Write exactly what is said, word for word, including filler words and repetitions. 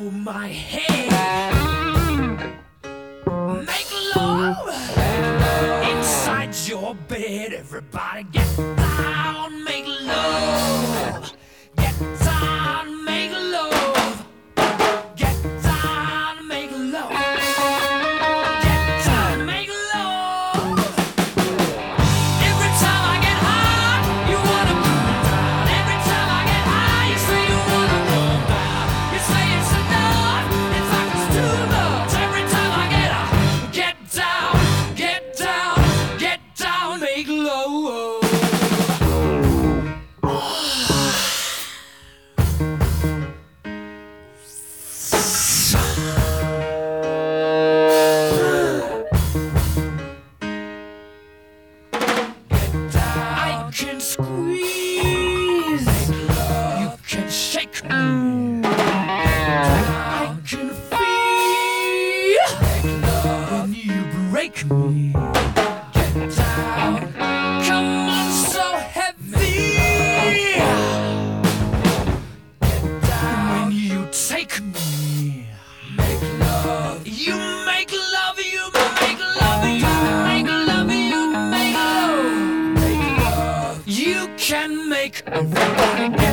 hold my hand. Make love inside your bed. Everybody get down, make love. Get down, make love. Get down, make love. Get down, make love. Every time I get high, you wanna cool down. Every time I get high, you say you wanna calm down. You say it's enough, in fact it's too much. Every time I get high, get down, get down, get down, make love. I can squeeze, you can shake me. I can feel when you break me. Get down, come on, so heavy. When you take me, make love. You make love, you make love, you make love, you make love. You can make everybody